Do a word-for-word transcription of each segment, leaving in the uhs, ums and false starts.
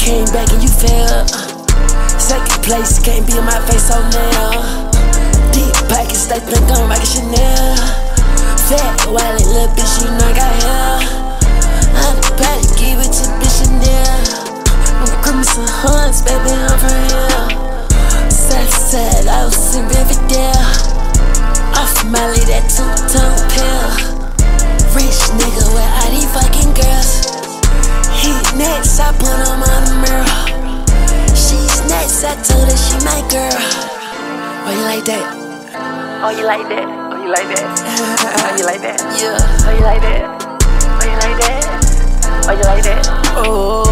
came back and you failed. Second place, can't be in my face, so now. Deep pockets, they think I'm rockin' Chanel. Fat, wallet, little bitch, you know I got hair. I'm the patty, give it to bitch Chanel. I'm crimson hunts, baby, I'm from here. Sad, sad, I was in Riverdale. Off Molly, that two-tone pill. Rich nigga with all these fucking girls. He next, I put him on the mirror. She's next, I told her she my girl. Oh, you like that? Oh, you like that? Oh, you like that? Oh, you like that? Yeah. Oh, you like that? Oh, you like that? Oh, you like that? Oh.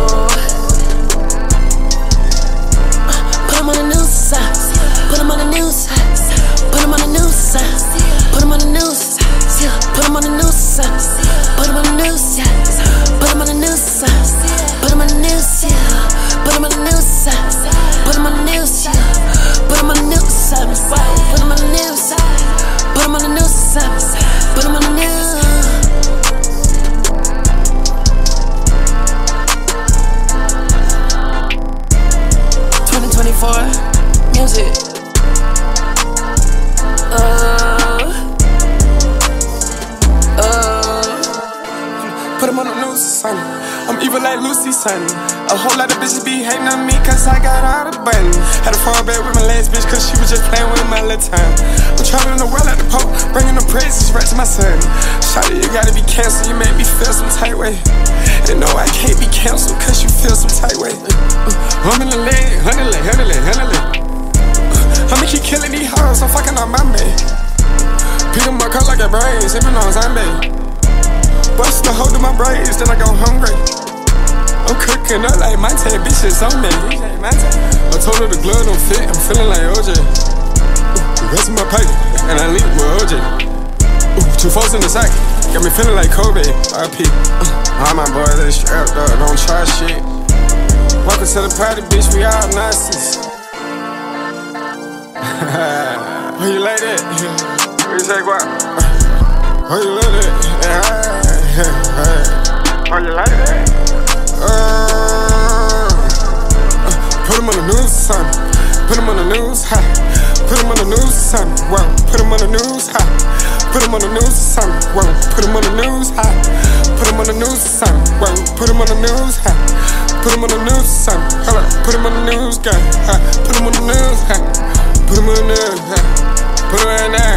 Put him on the news side. Put him on the news side. Put him on the news side. Put him on the news side. Put him on the news side. Put him on the news side. Put him on the news side. Put him on the news side. Put him on the news side. Put him on the news side. Put him on the news side. Put him on the news side. Put him on the news side. Put him on the news. twenty twenty-four music. Uh, uh. Put him on the news, son. I'm evil like Lucy, son. A whole lot of bitches be hating on me cause I got all the buttons. Had to fall back with my last bitch cause she was just playing with my little time. I'm traveling the world like the Pope, bringing the praises right to my son. Shawty, you gotta be canceled, you make me feel some tight way. And no, I can't be canceled cause you feel some tight way. I'm in the leg, hundred leg, hundred leg, hundred leg. I'ma keep killing these hoes, I'm fucking on my man. Pick them up, cut like a brain, sipping on zombie. Bust the hole to my braids, then I go hungry. I'm cooking up like my tape, bitches on me. I told her the glove don't fit, I'm feeling like O J. Ooh, the rest of my pocket, and I leave with O J. Ooh, two folks in the sack, got me feeling like Kobe, R P. Uh, all my boys, they strapped up, don't try shit. Welcome to the party, bitch, we all Nazis. Oh, you like that? What you say, what? Oh, you like that? Oh, you like that? Uh, put him on the news, son. Put him on the news, ha. Put him on the news, son. Whoa. Put him on the news, ha. Put him on the news, son. Whoa. Put him on the news, ha. Put him on the news, son. Whoa. Put him on the news, ha. Put him on the news, son. Hold up. Put him on the news, guy. Ha. Put him on the news, ha. Put him on the news, ha. Put him right now.